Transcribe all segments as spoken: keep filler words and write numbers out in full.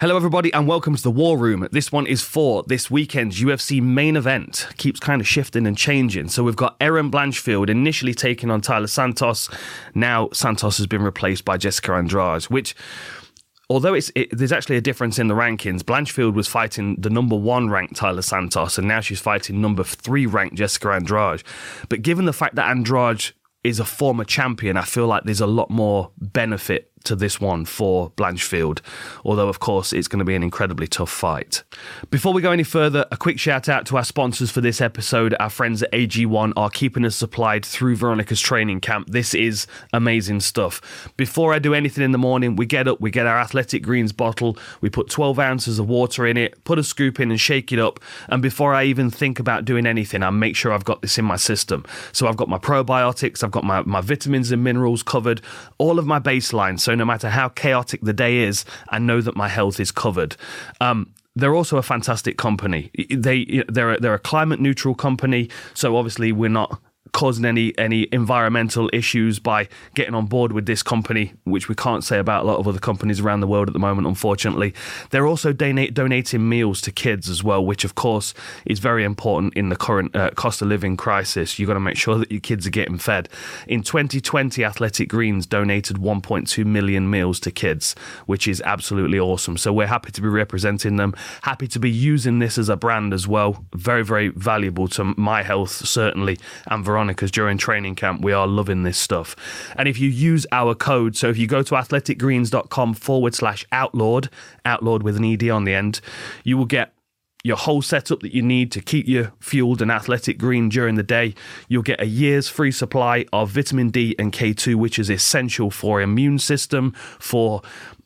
Hello everybody and welcome to the War Room. This one is for this weekend's U F C main event. Keeps kind of shifting and changing. So we've got Erin Blanchfield initially taking on Taila Santos. Now Santos has been replaced by Jessica Andrade, which, although it's it, there's actually a difference in the rankings, Blanchfield was fighting the number one ranked Taila Santos and now she's fighting number three ranked Jessica Andrade. But given the fact that Andrade is a former champion, I feel like there's a lot more benefit to this one for Blanchfield, although of course it's going to be an incredibly tough fight. Before we go any further, a quick shout out to our sponsors for this episode. Our friends at A G one are keeping us supplied through Veronica's training camp. This is amazing stuff. Before I do anything in the morning, we get up, we get our Athletic Greens bottle, we put twelve ounces of water in it, put a scoop in and shake it up, and before I even think about doing anything, I make sure I've got this in my system. So I've got my probiotics, I've got my, my vitamins and minerals covered, all of my baseline, so no matter how chaotic the day is, I know that my health is covered. Um, they're also a fantastic company. They, they're, a, they're a climate neutral company, so obviously we're not causing any any environmental issues by getting on board with this company, which we can't say about a lot of other companies around the world at the moment, unfortunately. They're also donate, donating meals to kids as well, which of course is very important in the current uh, cost of living crisis. You've got to make sure that your kids are getting fed. In twenty twenty, Athletic Greens donated one point two million meals to kids, which is absolutely awesome. So we're happy to be representing them, happy to be using this as a brand as well. Very, very valuable to my health, certainly, and Veronica, because during training camp we are loving this stuff. And if you use our code, so if you go to athleticgreens.com forward slash outlawed, outlawed with an E D on the end, you will get your whole setup that you need to keep you fueled and athletic green during the day. You'll get a year's free supply of vitamin D and K two, which is essential for immune system, for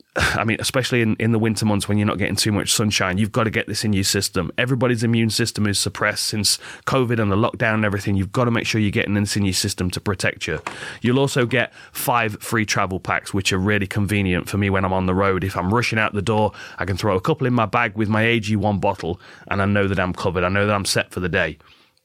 I mean, especially in, in the winter months when you're not getting too much sunshine, you've got to get this in your system. Everybody's immune system is suppressed since COVID and the lockdown and everything. You've got to make sure you're getting this in your system to protect you. You'll also get five free travel packs, which are really convenient for me when I'm on the road. If I'm rushing out the door, I can throw a couple in my bag with my A G one bottle and I know that I'm covered. I know that I'm set for the day.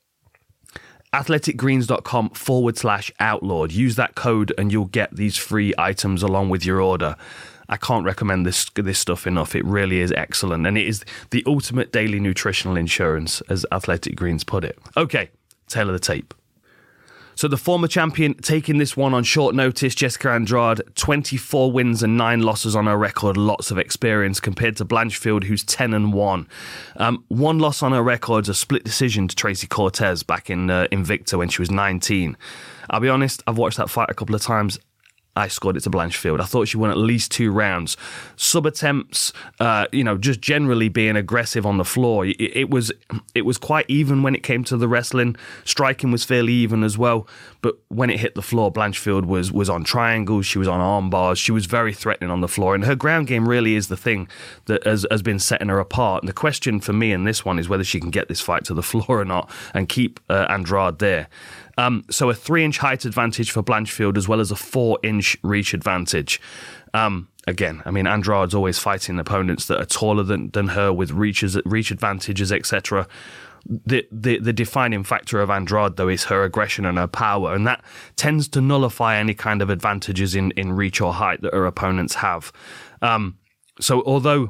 athleticgreens.com forward slash outlawed. Use that code and you'll get these free items along with your order. I can't recommend this this stuff enough. It really is excellent. And it is the ultimate daily nutritional insurance, as Athletic Greens put it. Okay, tail of the tape. So the former champion taking this one on short notice, Jessica Andrade, twenty-four wins and nine losses on her record, lots of experience compared to Blanchfield, who's ten and one. Um, one loss on her record is a split decision to Tracy Cortez back in uh, Invicta when she was nineteen. I'll be honest, I've watched that fight a couple of times. I scored it to Blanchfield. I thought she won at least two rounds. Sub attempts, uh, you know, just generally being aggressive on the floor. It, it was it was quite even when it came to the wrestling. Striking was fairly even as well. But when it hit the floor, Blanchfield was was on triangles. She was on arm bars. She was very threatening on the floor. And her ground game really is the thing that has, has been setting her apart. And the question for me in this one is whether she can get this fight to the floor or not and keep uh, Andrade there. Um, so a three-inch height advantage for Blanchfield as well as a four-inch reach advantage. Um, again, I mean, Andrade's always fighting opponents that are taller than, than her with reaches, reach advantages, et cetera. The, the the defining factor of Andrade, though, is her aggression and her power, and that tends to nullify any kind of advantages in, in reach or height that her opponents have. Um, so although,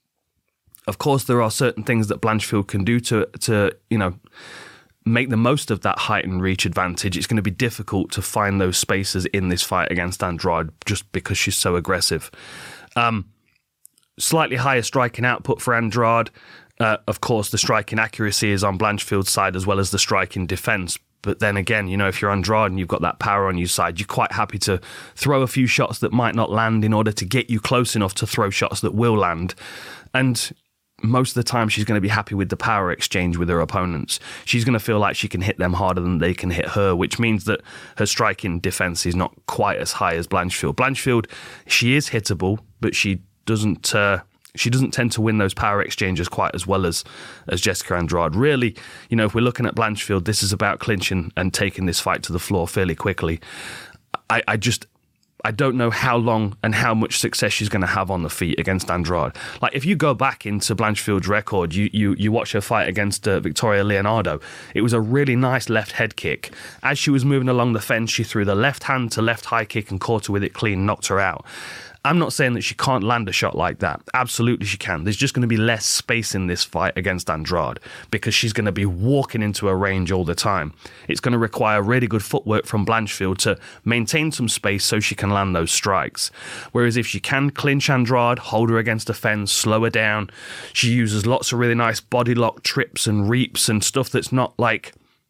of course, there are certain things that Blanchfield can do to to, you know, make the most of that height and reach advantage, it's going to be difficult to find those spaces in this fight against Andrade just because she's so aggressive. Um, slightly higher striking output for Andrade. Uh, of course, the striking accuracy is on Blanchfield's side as well as the striking defense. But then again, you know, if you're Andrade and you've got that power on your side, you're quite happy to throw a few shots that might not land in order to get you close enough to throw shots that will land. And most of the time she's going to be happy with the power exchange with her opponents. She's going to feel like she can hit them harder than they can hit her, which means that her striking defense is not quite as high as Blanchfield. Blanchfield, she is hittable, but she doesn't uh, she doesn't tend to win those power exchanges quite as well as, as Jessica Andrade. Really, you know, if we're looking at Blanchfield, this is about clinching and taking this fight to the floor fairly quickly. I, I just... I don't know how long and how much success she's going to have on the feet against Andrade. Like, if you go back into Blanchfield's record, you you you watch her fight against uh, Victoria Leonardo, it was a really nice left head kick. As she was moving along the fence, she threw the left hand to left high kick and caught her with it clean, knocked her out. I'm not saying that she can't land a shot like that. Absolutely she can. There's just going to be less space in this fight against Andrade because she's going to be walking into a range all the time. It's going to require really good footwork from Blanchfield to maintain some space so she can land those strikes. Whereas if she can clinch Andrade, hold her against a fence, slow her down, she uses lots of really nice body lock trips and reaps and stuff that's not like...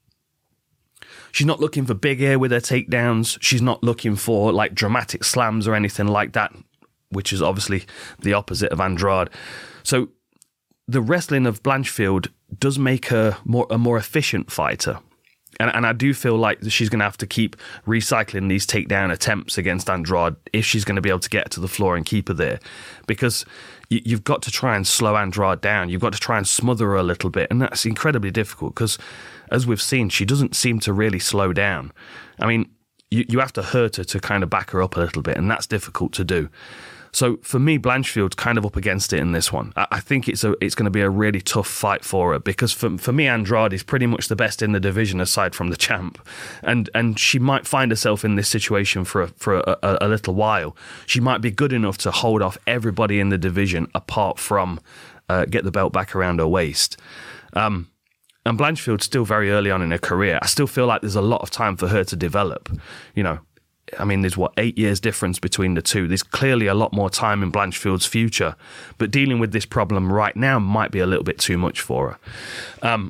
She's not looking for big air with her takedowns. She's not looking for like dramatic slams or anything like that, which is obviously the opposite of Andrade. So the wrestling of Blanchfield does make her more a more efficient fighter. And, and I do feel like she's going to have to keep recycling these takedown attempts against Andrade if she's going to be able to get her to the floor and keep her there. Because you, you've got to try and slow Andrade down. You've got to try and smother her a little bit. And that's incredibly difficult because, as we've seen, she doesn't seem to really slow down. I mean, you, you have to hurt her to kind of back her up a little bit, and that's difficult to do. So for me, Blanchfield's kind of up against it in this one. I, I think it's a it's going to be a really tough fight for her because for for me, Andrade is pretty much the best in the division aside from the champ, and and she might find herself in this situation for a, for a, a, a little while. She might be good enough to hold off everybody in the division apart from uh, get the belt back around her waist. Um, and Blanchfield's still very early on in her career. I still feel like there's a lot of time for her to develop. You know. I mean, there's, what, eight years difference between the two. There's clearly a lot more time in Blanchfield's future, but dealing with this problem right now might be a little bit too much for her. Um,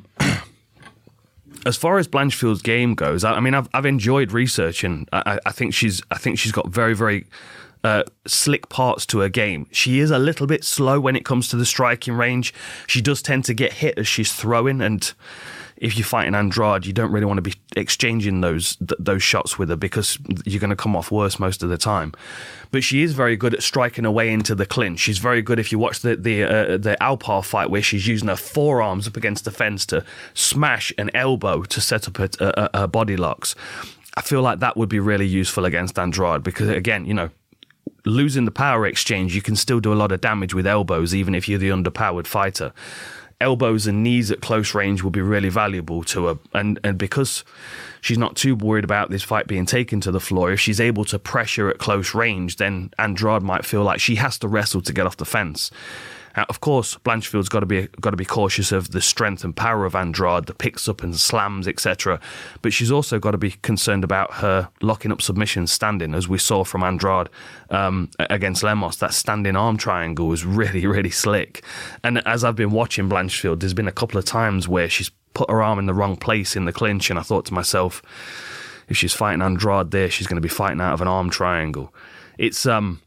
as far as Blanchfield's game goes, I, I mean, I've I've enjoyed researching. I, I think she's I think she's got very very uh, slick parts to her game. She is a little bit slow when it comes to the striking range. She does tend to get hit as she's throwing, and if you're fighting Andrade, you don't really want to be exchanging those th- those shots with her because you're going to come off worse most of the time. But she is very good at striking her way into the clinch. She's very good if you watch the the uh, the Alpar fight where she's using her forearms up against the fence to smash an elbow to set up her, uh, her body locks. I feel like that would be really useful against Andrade because, again, you know, losing the power exchange, you can still do a lot of damage with elbows even if you're the underpowered fighter. Elbows and knees at close range will be really valuable to her. And and because she's not too worried about this fight being taken to the floor, if she's able to pressure at close range, then Andrade might feel like she has to wrestle to get off the fence. Now, of course, Blanchfield's got to be got to be cautious of the strength and power of Andrade, the picks up and slams, et cetera. But she's also got to be concerned about her locking up submissions standing, as we saw from Andrade um, against Lemos. That standing arm triangle was really, really slick. And as I've been watching Blanchfield, there's been a couple of times where she's put her arm in the wrong place in the clinch, and I thought to myself, if she's fighting Andrade there, she's going to be fighting out of an arm triangle. It's um.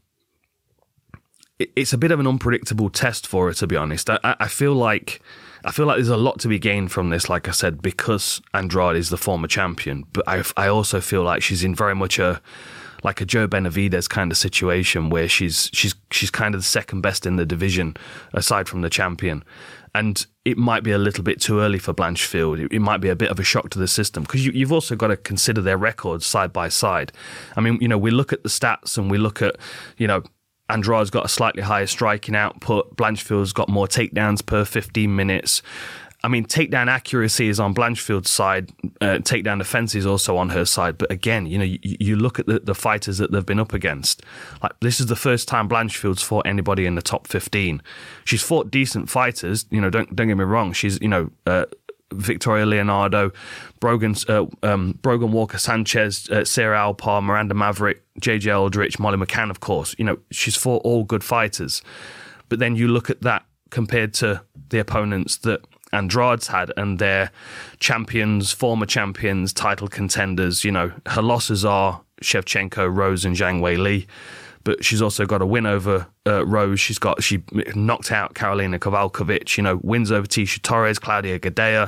It's a bit of an unpredictable test for her, to be honest. I, I feel like I feel like there's a lot to be gained from this, like I said, because Andrade is the former champion. But I, I also feel like she's in very much a like a Joe Benavidez kind of situation where she's she's she's kind of the second best in the division aside from the champion. And it might be a little bit too early for Blanchfield. It, it might be a bit of a shock to the system because you, you've also got to consider their records side by side. I mean, you know, we look at the stats and we look at, you know, Andrade's got a slightly higher striking output. Blanchfield's got more takedowns per fifteen minutes. I mean, takedown accuracy is on Blanchfield's side. Uh, takedown defense is also on her side. But again, you know, you, you look at the, the fighters that they've been up against. Like, this is the first time Blanchfield's fought anybody in the top fifteen. She's fought decent fighters. You know, don't don't get me wrong. She's, you know, uh, Victoria Leonardo, Brogan, uh, um, Brogan Walker Sanchez, uh, Sarah Alpar, Miranda Maverick, J J Aldrich, Molly McCann, of course. You know, she's fought all good fighters. But then you look at that compared to the opponents that Andrade's had and their champions, former champions, title contenders. You know, her losses are Shevchenko, Rose, and Zhang Wei Li. But she's also got a win over uh, Rose. She's got she knocked out Karolina Kowalkiewicz. You know, wins over Tisha Torres, Claudia Gadea.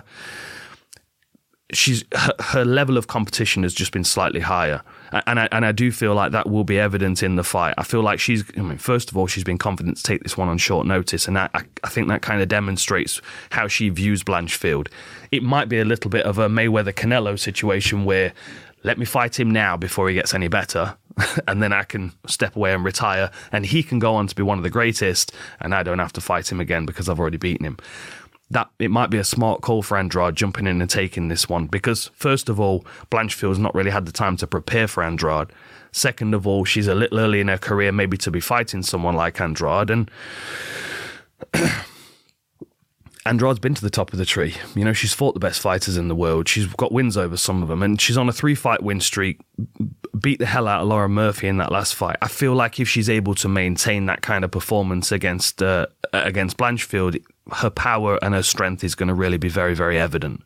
She's her, her level of competition has just been slightly higher, and I and I do feel like that will be evident in the fight. I feel like she's. I mean, first of all, she's been confident to take this one on short notice, and that, I, I think that kind of demonstrates how she views Blanchfield. It might be a little bit of a Mayweather Canelo situation where, let me fight him now before he gets any better, and then I can step away and retire, and he can go on to be one of the greatest, and I don't have to fight him again because I've already beaten him. That it might be a smart call for Andrade jumping in and taking this one because, first of all, Blanchfield's not really had the time to prepare for Andrade. Second of all, she's a little early in her career maybe to be fighting someone like Andrade, and Andrade's been to the top of the tree. You know, she's fought the best fighters in the world. She's got wins over some of them, and she's on a three-fight win streak, beat the hell out of Lauren Murphy in that last fight. I feel like if she's able to maintain that kind of performance against uh, against Blanchfield, her power and her strength is going to really be very, very evident.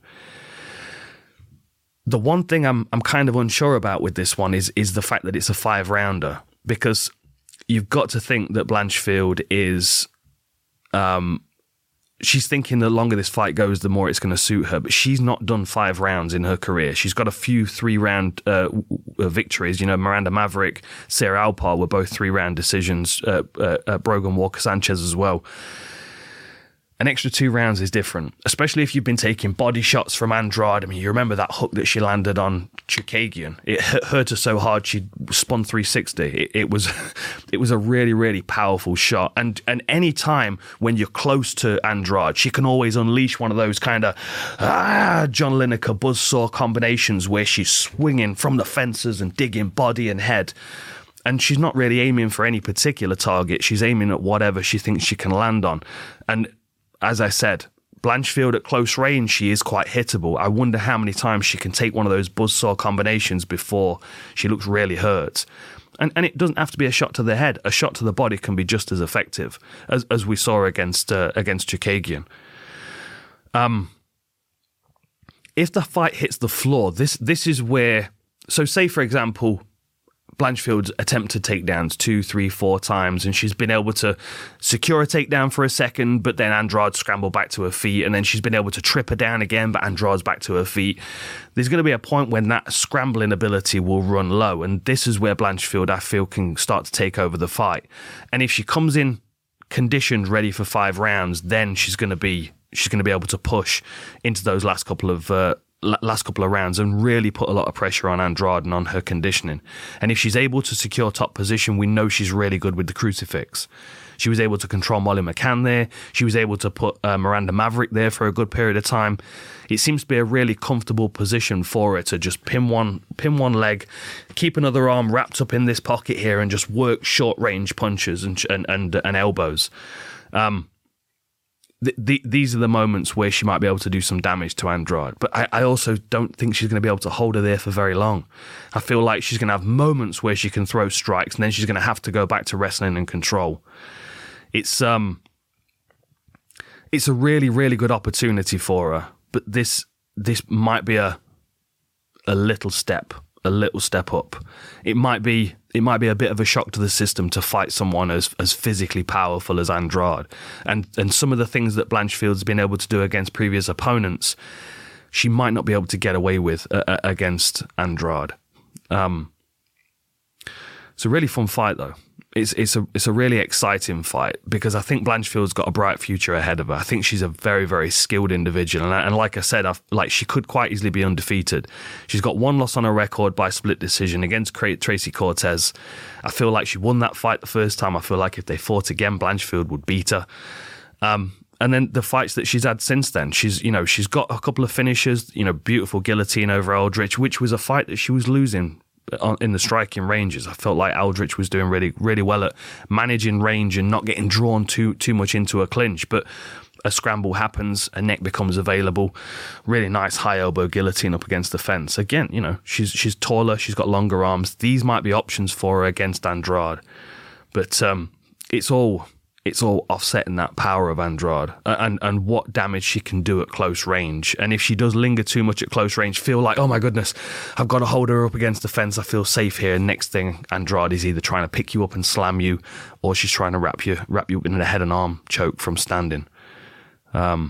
The one thing I'm I'm kind of unsure about with this one is is the fact that it's a five-rounder, because you've got to think that Blanchfield is... Um, she's thinking the longer this fight goes, the more it's going to suit her. But she's not done five rounds in her career. She's got a few three-round uh, victories. You know, Miranda Maverick, Sarah Alpar were both three-round decisions. Uh, uh, uh, Brogan Walker-Sanchez as well. An extra two rounds is different, especially if you've been taking body shots from Andrade. I mean, you remember that hook that she landed on Chookagian. It hurt her so hard she spun three sixty. It, it was, it was a really, really powerful shot. And and any time when you're close to Andrade, she can always unleash one of those kind of ah, John Lineker buzzsaw combinations where she's swinging from the fences and digging body and head. And she's not really aiming for any particular target. She's aiming at whatever she thinks she can land on. And as I said, Blanchfield at close range, she is quite hittable. I wonder how many times she can take one of those buzzsaw combinations before she looks really hurt. And and it doesn't have to be a shot to the head. A shot to the body can be just as effective, as as we saw against uh, against Chookagian. Um, if the fight hits the floor, this this is where... So say, for example, Blanchfield's attempted takedowns two, three, four times, and she's been able to secure a takedown for a second, but then Andrade scrambled back to her feet, and then she's been able to trip her down again, but Andrade's back to her feet. There's going to be a point when that scrambling ability will run low, and this is where Blanchfield, I feel, can start to take over the fight. And if she comes in conditioned, ready for five rounds, then she's going to be she's going to be able to push into those last couple of uh, last couple of rounds and really put a lot of pressure on Andrade and on her conditioning. And if she's able to secure top position, we know she's really good with the crucifix. She was able to control Molly McCann there. She was able to put uh, Miranda Maverick there for a good period of time. It seems to be a really comfortable position for her to just pin one, pin one leg, keep another arm wrapped up in this pocket here, and just work short range punches and and and, and elbows. Um, The, the, these are the moments where she might be able to do some damage to Andrade. But I, I also don't think she's going to be able to hold her there for very long. I feel like she's going to have moments where she can throw strikes, and then she's going to have to go back to wrestling and control. It's um, it's a really, really good opportunity for her. But this this might be a a little step, a little step up. It might be it might be a bit of a shock to the system to fight someone as as physically powerful as Andrade. And and some of the things that Blanchfield's been able to do against previous opponents, she might not be able to get away with uh, against Andrade. Um, it's a really fun fight, though. It's it's a it's a really exciting fight because I think Blanchfield's got a bright future ahead of her. I think she's a very, very skilled individual, and, and like I said, I've, like she could quite easily be undefeated. She's got one loss on her record by split decision against Tracy Cortez. I feel like she won that fight the first time. I feel like if they fought again, Blanchfield would beat her. Um, and then the fights that she's had since then, she's you know she's got a couple of finishes. You know, beautiful guillotine over Aldrich, which was a fight that she was losing in the striking ranges. I felt like Aldrich was doing really, really well at managing range and not getting drawn too too much into a clinch. But a scramble happens, a neck becomes available. Really nice high elbow guillotine up against the fence. Again, you know, she's she's taller, she's got longer arms. These might be options for her against Andrade, but um, it's all. It's all offsetting that power of Andrade and, and what damage she can do at close range. And if she does linger too much at close range, feel like, oh my goodness, I've got to hold her up against the fence, I feel safe here. And next thing, Andrade is either trying to pick you up and slam you, or she's trying to wrap you wrap you up in a head and arm choke from standing. Um,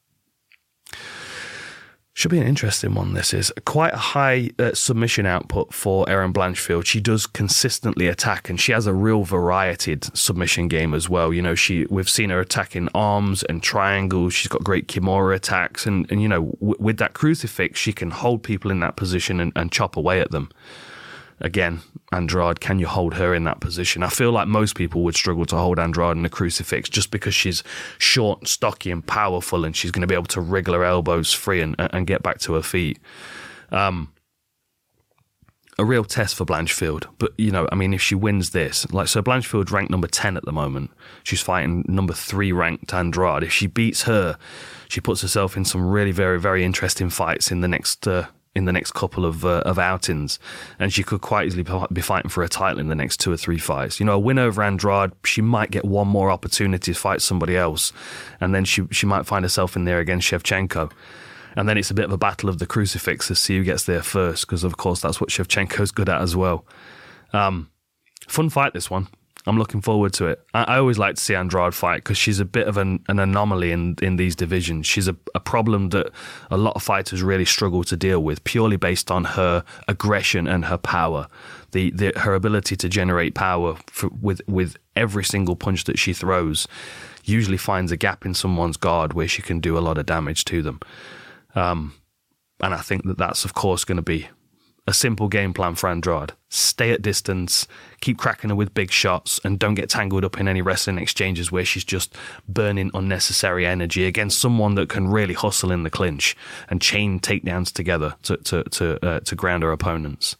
should be an interesting one, this is. Quite a high uh, submission output for Erin Blanchfield. She does consistently attack, and she has a real varieted submission game as well. You know, she we've seen her attacking arms and triangles. She's got great Kimura attacks, and, and you know, w- with that crucifix, she can hold people in that position and, and chop away at them. Again, Andrade, can you hold her in that position? I feel like most people would struggle to hold Andrade in a crucifix just because she's short, stocky, and powerful, and she's going to be able to wriggle her elbows free and, and get back to her feet. Um, a real test for Blanchfield. But, you know, I mean, if she wins this, like, so Blanchfield's ranked number ten at the moment. She's fighting number three ranked Andrade. If she beats her, she puts herself in some really very, very interesting fights in the next uh, in the next couple of uh, of outings. And she could quite easily be fighting for a title in the next two or three fights. You know, a win over Andrade, she might get one more opportunity to fight somebody else. And then she, she might find herself in there against Shevchenko. And then it's a bit of a battle of the crucifix to see who gets there first, because, of course, that's what Shevchenko's good at as well. Um, fun fight, this one. I'm looking forward to it. I, I always like to see Andrade fight because she's a bit of an, an anomaly in, in these divisions. She's a, a problem that a lot of fighters really struggle to deal with, purely based on her aggression and her power. The, the her ability to generate power for, with, with every single punch that she throws usually finds a gap in someone's guard where she can do a lot of damage to them. Um, and I think that that's, of course, going to be a simple game plan for Andrade. Stay at distance, keep cracking her with big shots, and don't get tangled up in any wrestling exchanges where she's just burning unnecessary energy against someone that can really hustle in the clinch and chain takedowns together to to to, uh, to ground her opponents.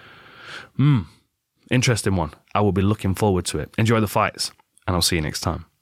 Hmm, interesting one. I will be looking forward to it. Enjoy the fights, and I'll see you next time.